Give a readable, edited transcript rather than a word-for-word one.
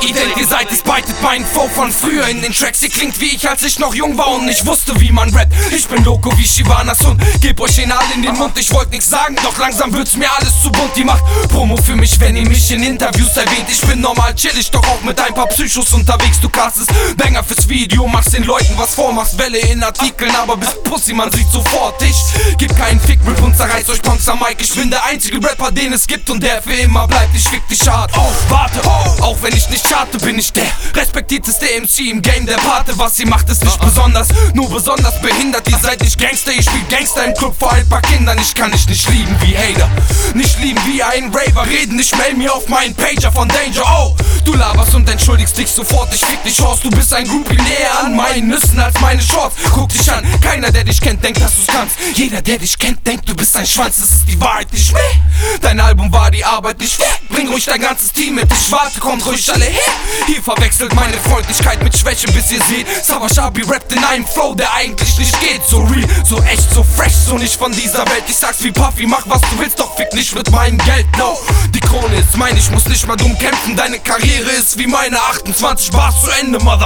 Ihr denkt, ihr seid es, beitet meinen Flow von früher in den Tracks. Ihr klingt wie ich, als ich noch jung war und nicht wusste, wie man rappt. Ich bin Loco wie Shivanas und geb euch den All in den Mund. Ich wollte nichts sagen, doch langsam wird's mir alles zu bunt. Die macht Promo für mich, wenn ihr mich in Interviews erwähnt. Ich bin normal chillig, doch auch mit ein paar Psychos unterwegs. Du castest Banger fürs Video, machst den Leuten was vor, machst Welle in Artikeln, aber bist Pussy, man sieht sofort. Ich geb keinen Fick-Rip und zerreiß euch Punks am Mic. Ich bin der einzige Rapper, den es gibt und der für immer bleibt. Ich fick dich hart auf, warte, auch wenn ich nicht charte, bin ich der respektierteste MC im Game, der Pate. Was ihr macht, ist nicht besonders, nur besonders behindert. Ihr seid nicht Gangster, ich spiel Gangster im Club vor ein paar Kindern. Ich kann dich nicht lieben wie Hater, nicht lieben wie ein Raver. Reden, ich mail mir auf meinen Pager von Danger. Oh, du laberst und entschuldigst dich sofort. Ich fick dich aus, du bist ein Groupie näher an meinen Nüssen als meine Shorts. Guck dich an, keiner der dich kennt, denkt, dass du's kannst. Jeder der dich kennt, denkt, du bist ein Schwanz. Das ist die Wahrheit nicht mehr. Dein Album war die Arbeit nicht wert. Bring ruhig dein ganzes Team mit, ich warte, kommt ruhig alle her. Hier verwechselt meine Freundlichkeit mit Schwäche, bis ihr seht, Savage rappt in einem Flow, der eigentlich nicht geht. So real, so echt, so fresh, so nicht von dieser Welt. Ich sag's wie Puffy, mach was du willst, doch fick nicht mit meinem Geld, no. Die Krone ist mein, ich muss nicht mal dumm kämpfen. Deine Karriere ist wie meine 28 Bars zu Ende, Mother.